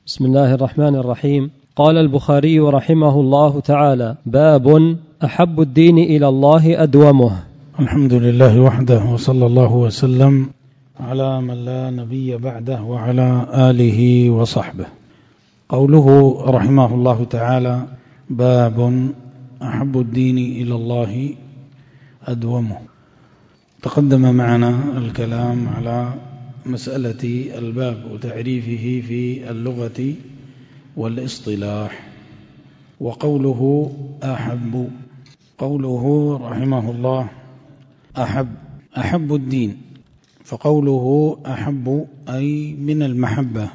بسم الله الرحمن الرحيم. قال البخاري رحمه الله تعالى: باب أحب الدين إلى الله أدومه. الحمد لله وحده، وصلى الله وسلم على من لا نبي بعده وعلى آله وصحبه. قوله رحمه الله تعالى: باب أحب الدين إلى الله أدومه. تقدم معنا الكلام على مسألة الباب وتعريفه في اللغة والاصطلاح. وقوله أحب، قوله رحمه الله أحب الدين، فقوله أحب أي من المحبة،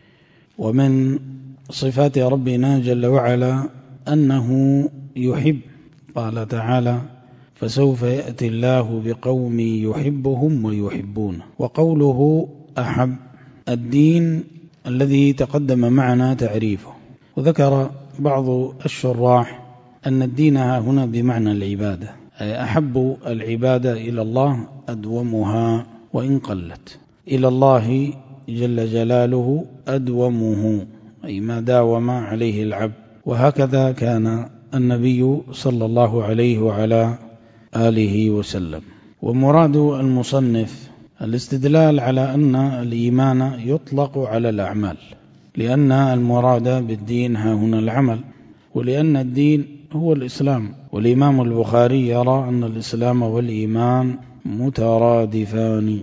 ومن صفات ربنا جل وعلا أنه يحب. قال تعالى: فسوف يأتي الله بقوم يحبهم ويحبونه. وقوله أحب الدين الذي تقدم معنا تعريفه. وذكر بعض الشراح أن الدين هنا بمعنى العبادة، أي أحب العبادة إلى الله أدومها وإن قلت. إلى الله جل جلاله أدومه، أي ما داوم عليه العبد. وهكذا كان النبي صلى الله عليه وعلى آله وسلم. ومراد المصنف الاستدلال على أن الإيمان يطلق على الأعمال، لأن المراد بالدين ها هنا العمل، ولأن الدين هو الإسلام. والإمام البخاري يرى أن الإسلام والإيمان مترادفان،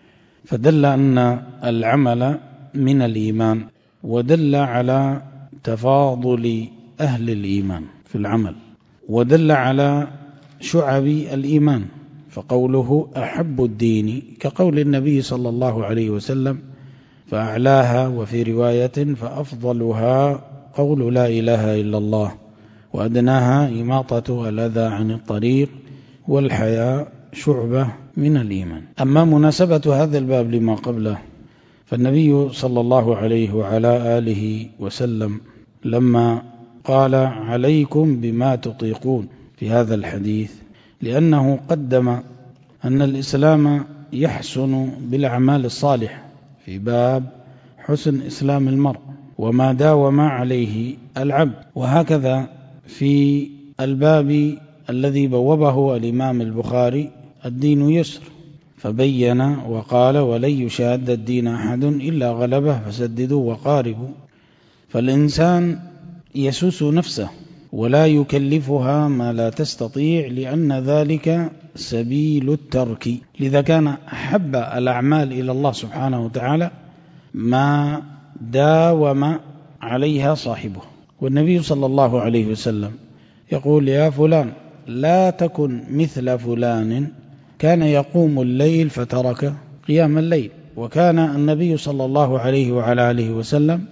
فدل أن العمل من الإيمان، ودل على تفاضل أهل الإيمان في العمل، ودل على شعب الإيمان. فقوله أحب الدين كقول النبي صلى الله عليه وسلم: فأعلاها، وفي رواية فأفضلها قول لا إله إلا الله، وأدناها إماطة الأذى عن الطريق، والحياء شعبة من الإيمان. أما مناسبة هذا الباب لما قبله، فالنبي صلى الله عليه وعلى آله وسلم لما قال: عليكم بما تطيقون في هذا الحديث، لأنه قدم أن الإسلام يحسن بالأعمال الصالحة في باب حسن إسلام المرء وما داوم عليه العبد. وهكذا في الباب الذي بوبه الإمام البخاري: الدين يسر، فبين وقال: ولن يشاد الدين أحد إلا غلبه فسددوا وقاربوا. فالإنسان يسوس نفسه ولا يكلفها ما لا تستطيع، لأن ذلك سبيل الترك. لذا كان أحب الأعمال إلى الله سبحانه وتعالى ما داوم عليها صاحبه. والنبي صلى الله عليه وسلم يقول: يا فلان لا تكن مثل فلان كان يقوم الليل فترك قيام الليل. وكان النبي صلى الله عليه وعلى آله وسلم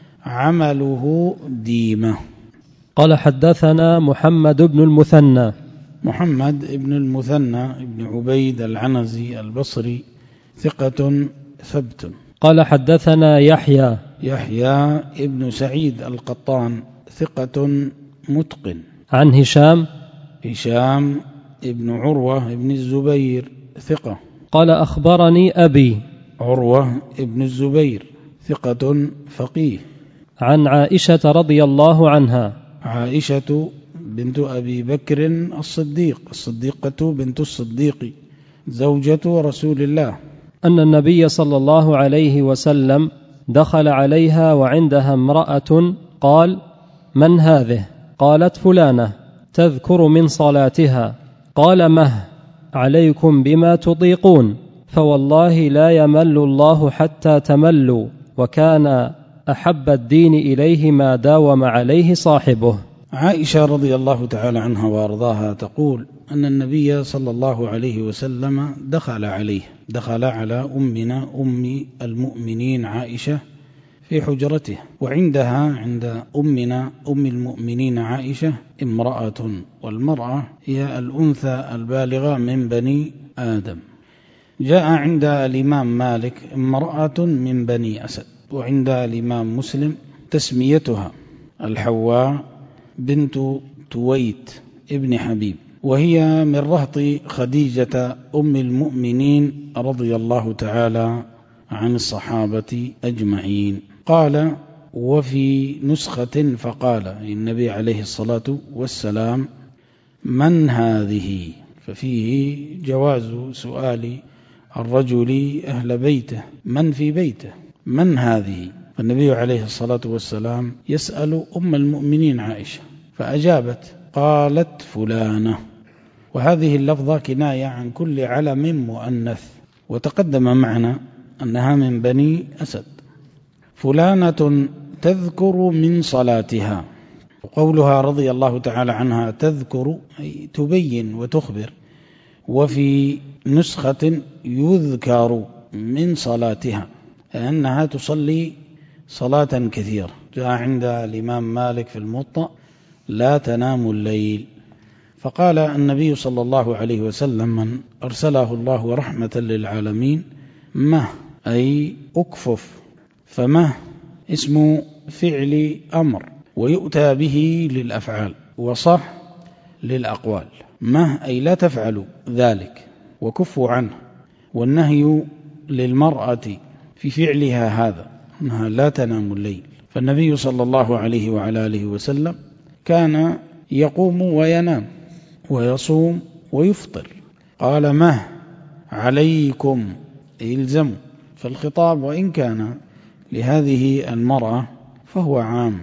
عمله ديمة. قال: حدثنا محمد بن المثنى. محمد بن المثنى بن عبيد العنزي البصري، ثقة ثبت. قال: حدثنا يحيى ابن سعيد القطان، ثقة متقن. عن هشام ابن عروة ابن الزبير، ثقة. قال: أخبرني أبي عروة ابن الزبير، ثقة فقيه. عن عائشة رضي الله عنها، عائشة بنت أبي بكر الصديقة بنت الصديق، زوجة رسول الله، أن النبي صلى الله عليه وسلم دخل عليها وعندها امرأة، قال: من هذه؟ قالت: فلانة، تذكر من صلاتها. قال: مه عليكم بما تطيقون، فوالله لا يمل الله حتى تملوا، وكان أحب الدين إليه ما داوم عليه صاحبه. عائشة رضي الله تعالى عنها وأرضاها تقول أن النبي صلى الله عليه وسلم دخل على أمنا أم المؤمنين عائشة في حجرته، وعندها عند أمنا أم المؤمنين عائشة امرأة، والمرأة هي الأنثى البالغة من بني آدم. جاء عند الإمام مالك امرأة من بني أسد، وعند الإمام مسلم تسميتها الحواء بنت تويت ابن حبيب، وهي من رهط خديجة أم المؤمنين رضي الله تعالى عن الصحابة أجمعين. قال: وفي نسخة فقال النبي عليه الصلاة والسلام من هذه؟ ففيه جواز سؤال الرجل أهل بيته من في بيته من هذه، فالنبي عليه الصلاة والسلام يسأل أم المؤمنين عائشة فأجابت قالت فلانة، وهذه اللفظة كناية عن كل علم مؤنث، وتقدم معنا أنها من بني أسد. فلانة تذكر من صلاتها، وقولها رضي الله تعالى عنها تذكر أي تبين وتخبر، وفي نسخة يذكر من صلاتها أنها تصلي صلاة كثيرة. جاء عند الإمام مالك في الموطأ لا تنام الليل، فقال النبي صلى الله عليه وسلم من أرسله الله رحمة للعالمين مه أي أكفف، فمه اسم فعل أمر ويؤتى به للأفعال وصح للأقوال. مه أي لا تفعلوا ذلك وكفوا عنه، والنهي للمرأة في فعلها هذا أنها لا تنام الليل، فالنبي صلى الله عليه وعلى آله وسلم كان يقوم وينام ويصوم ويفطر. قال مه عليكم إلزموا، فالخطاب وإن كان لهذه المرأة فهو عام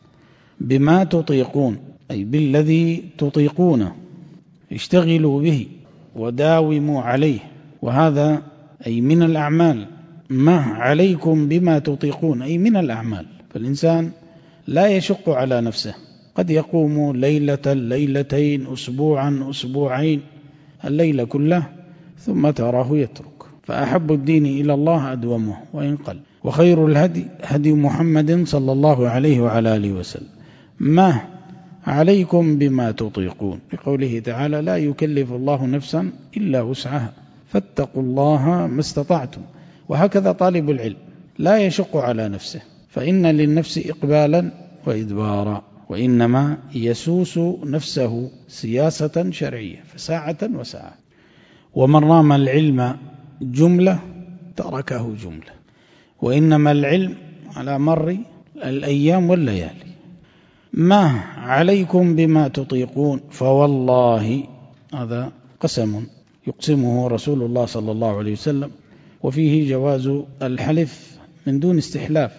بما تطيقون أي بالذي تطيقونه، اشتغلوا به وداوموا عليه، وهذا أي من الأعمال. ما عليكم بما تطيقون أي من الأعمال، فالإنسان لا يشق على نفسه، قد يقوم ليلة ليلتين أسبوعا أسبوعين الليلة كله ثم تراه يترك، فأحب الدين إلى الله أدومه وإن قل، وخير الهدي هدي محمد صلى الله عليه وعلى آله وسلم. ما عليكم بما تطيقون، بقوله تعالى لا يكلف الله نفسا إلا وسعها فاتقوا الله ما استطعتم. وهكذا طالب العلم لا يشق على نفسه، فإن للنفس إقبالا وإدبارا، وإنما يسوس نفسه سياسة شرعية فساعة وساعة. ومن رام العلم جملة تركه جملة، وإنما العلم على مر الأيام والليالي. ما عليكم بما تطيقون، فوالله هذا قسم يقسمه رسول الله صلى الله عليه وسلم، وفيه جواز الحلف من دون استحلاف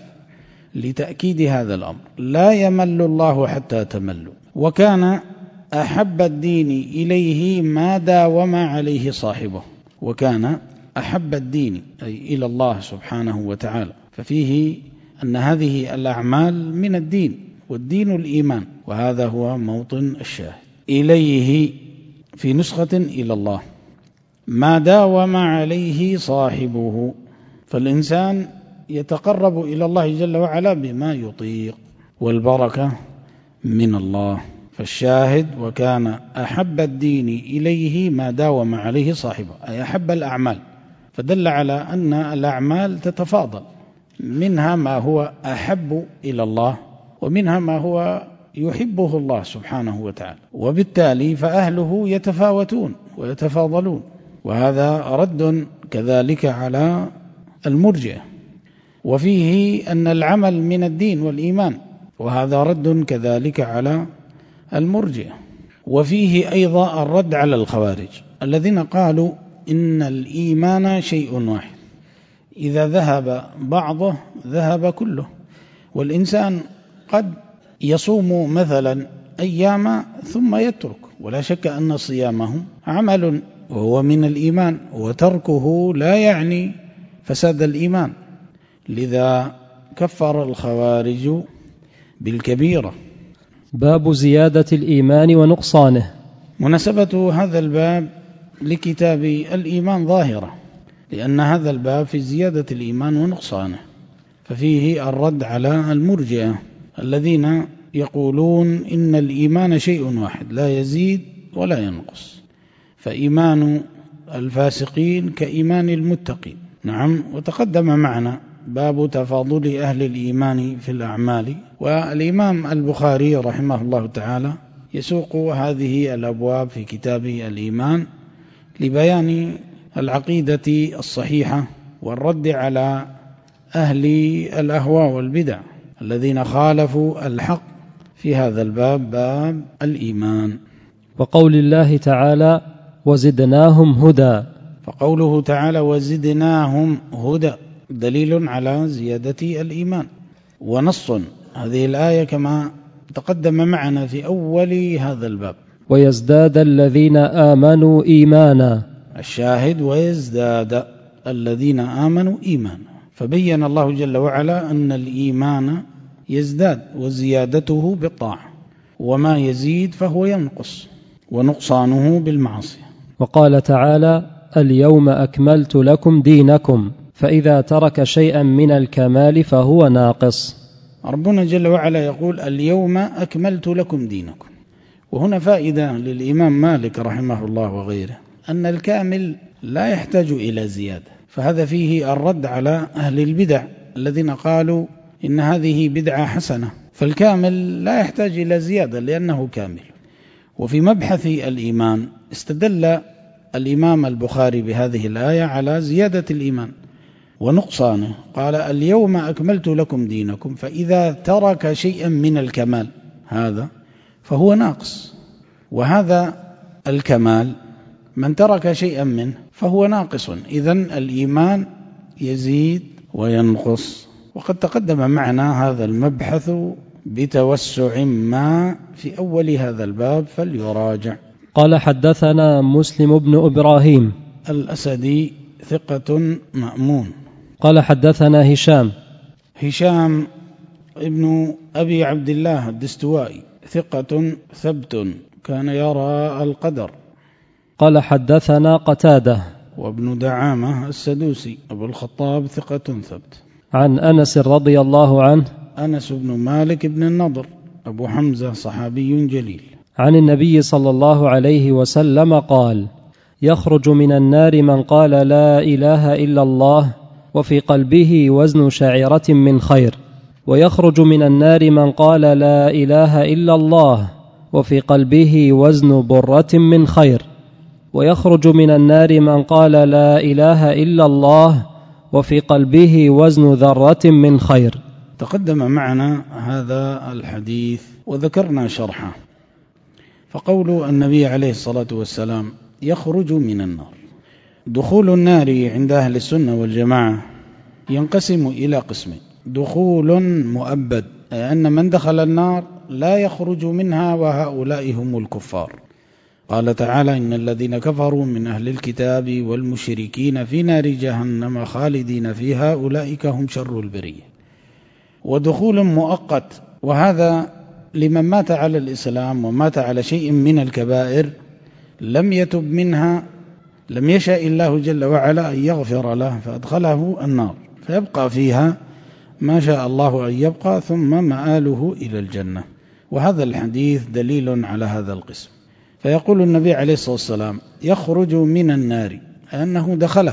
لتأكيد هذا الأمر. لا يمل الله حتى تملوا، وكان أحب الدين إليه ما داوم عليه صاحبه، وكان أحب الدين أي إلى الله سبحانه وتعالى، ففيه أن هذه الأعمال من الدين، والدين الإيمان، وهذا هو موطن الشاهد. إليه في نسخة إلى الله ما داوم عليه صاحبه، فالإنسان يتقرب إلى الله جل وعلا بما يطيق، والبركة من الله. فالشاهد وكان أحب الدين إليه ما داوم عليه صاحبه، أي أحب الأعمال، فدل على أن الأعمال تتفاضل، منها ما هو أحب إلى الله ومنها ما هو يحبه الله سبحانه وتعالى، وبالتالي فأهله يتفاوتون ويتفاضلون، وهذا رد كذلك على المرجئة. وفيه أن العمل من الدين والإيمان، وهذا رد كذلك على المرجئة. وفيه أيضا الرد على الخوارج الذين قالوا إن الإيمان شيء واحد، إذا ذهب بعضه ذهب كله، والإنسان قد يصوم مثلا أيام ثم يترك، ولا شك أن صيامه عمل وهو من الإيمان، وتركه لا يعني فساد الإيمان، لذا كفر الخوارج بالكبيرة. باب زيادة الإيمان ونقصانه. مناسبة هذا الباب لكتاب الإيمان ظاهرة، لأن هذا الباب في زيادة الإيمان ونقصانه، ففيه الرد على المرجئة الذين يقولون إن الإيمان شيء واحد لا يزيد ولا ينقص، فإيمان الفاسقين كإيمان المتقين. نعم، وتقدم معنا باب تفاضل أهل الإيمان في الأعمال، والإمام البخاري رحمه الله تعالى يسوق هذه الأبواب في كتاب الإيمان لبيان العقيدة الصحيحة والرد على أهل الأهواء والبدع الذين خالفوا الحق في هذا الباب، باب الإيمان. وقول الله تعالى وزدناهم هدى، فقوله تعالى وزدناهم هدى دليل على زيادة الإيمان، ونص هذه الآية كما تقدم معنا في أول هذا الباب. ويزداد الذين آمنوا إيمانا، الشاهد ويزداد الذين آمنوا إيمانا، فبين الله جل وعلا أن الإيمان يزداد وزيادته بالطاعة، وما يزيد فهو ينقص ونقصانه بالمعصية. وقال تعالى اليوم أكملت لكم دينكم، فإذا ترك شيئا من الكمال فهو ناقص. ربنا جل وعلا يقول اليوم أكملت لكم دينكم، وهنا فائدة للإمام مالك رحمه الله وغيره، أن الكامل لا يحتاج إلى زيادة، فهذا فيه الرد على أهل البدع الذين قالوا إن هذه بدعة حسنة، فالكامل لا يحتاج إلى زيادة لأنه كامل. وفي مبحث الإيمان استدل الإمام البخاري بهذه الآية على زيادة الإيمان ونقصانه، قال اليوم أكملت لكم دينكم، فإذا ترك شيئا من الكمال هذا فهو ناقص، وهذا الكمال من ترك شيئا منه فهو ناقص، إذن الإيمان يزيد وينقص. وقد تقدم معنا هذا المبحث بتوسع ما في أول هذا الباب فليراجع. قال حدثنا مسلم بن إبراهيم الأسدي ثقة مأمون. قال حدثنا هشام ابن أبي عبد الله الدستوائي ثقة ثبت كان يرى القدر. قال حدثنا قتادة وابن دعامة السدوسي أبو الخطاب ثقة ثبت. عن أنس رضي الله عنه، أنس بن مالك بن النضر أبو حمزة صحابي جليل، عن النبي صلى الله عليه وسلم قال يخرج من النار من قال لا إله إلا الله وفي قلبه وزن شعيرة من خير، ويخرج من النار من قال لا إله إلا الله وفي قلبه وزن برة من خير، ويخرج من النار من قال لا إله إلا الله وفي قلبه وزن ذرة من خير. تقدم معنا هذا الحديث وذكرنا شرحه. فقول النبي عليه الصلاة والسلام يخرج من النار، دخول النار عند أهل السنة والجماعة ينقسم إلى قسمين: دخول مؤبد، أي أن من دخل النار لا يخرج منها وهؤلاء هم الكفار. قال تعالى إن الذين كفروا من أهل الكتاب والمشركين في نار جهنم خالدين فيها أولئك هم شر البرية. ودخول مؤقت، وهذا لمن مات على الإسلام ومات على شيء من الكبائر لم يتب منها، لم يشاء الله جل وعلا أن يغفر له فأدخله النار، فيبقى فيها ما شاء الله أن يبقى ثم مآله إلى الجنة. وهذا الحديث دليل على هذا القسم. فيقول النبي عليه الصلاة والسلام يخرج من النار، أنه دخله،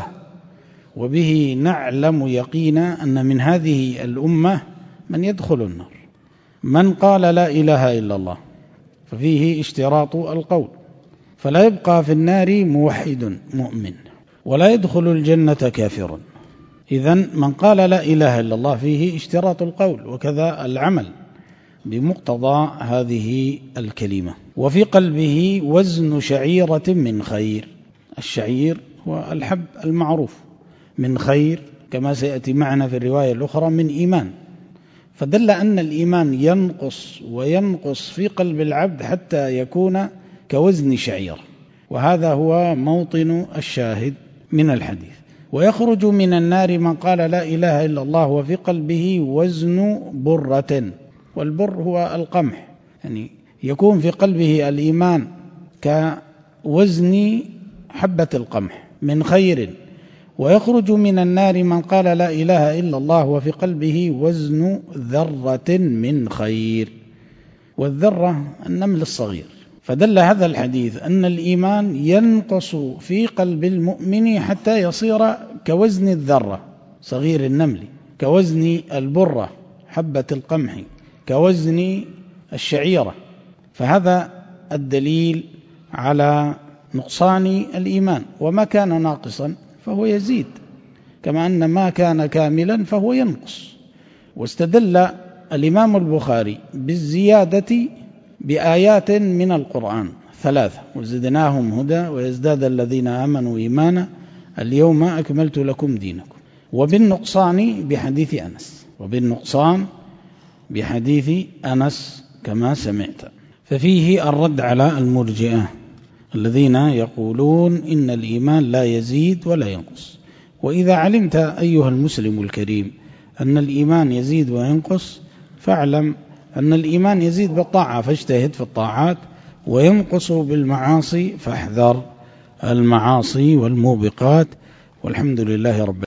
وبه نعلم يقينا أن من هذه الأمة من يدخل النار من قال لا إله إلا الله، ففيه اشتراط القول، فلا يبقى في النار موحد مؤمن، ولا يدخل الجنة كافر. إذن من قال لا إله إلا الله فيه اشتراط القول، وكذا العمل بمقتضى هذه الكلمة. وفي قلبه وزن شعيرة من خير، الشعير هو الحب المعروف، من خير كما سيأتي معنا في الرواية الأخرى من إيمان، فدل أن الإيمان ينقص وينقص في قلب العبد حتى يكون كوزن شعيرة، وهذا هو موطن الشاهد من الحديث. ويخرج من النار من قال لا إله إلا الله وفي قلبه وزن برة، والبر هو القمح، يعني يكون في قلبه الإيمان كوزن حبة القمح من خير. ويخرج من النار من قال لا إله إلا الله وفي قلبه وزن ذرة من خير، والذرة النمل الصغير. فدل هذا الحديث أن الإيمان ينقص في قلب المؤمن حتى يصير كوزن الذرة صغير النمل، كوزن البرة حبة القمح، كوزن الشعيرة. فهذا الدليل على نقصان الإيمان، وما كان ناقصا فهو يزيد، كما أن ما كان كاملا فهو ينقص. واستدل الإمام البخاري بالزيادة بآيات من القرآن 3: وزدناهم هدى ويزداد الذين آمنوا إيمانا اليوم أكملت لكم دينكم. وبالنقصان بحديث أنس كما سمعت. ففيه الرد على المرجئة الذين يقولون إن الإيمان لا يزيد ولا ينقص. وإذا علمت أيها المسلم الكريم أن الإيمان يزيد وينقص، فاعلم أن الإيمان يزيد بالطاعة فاجتهد في الطاعات، وينقص بالمعاصي فاحذر المعاصي والموبقات. والحمد لله رب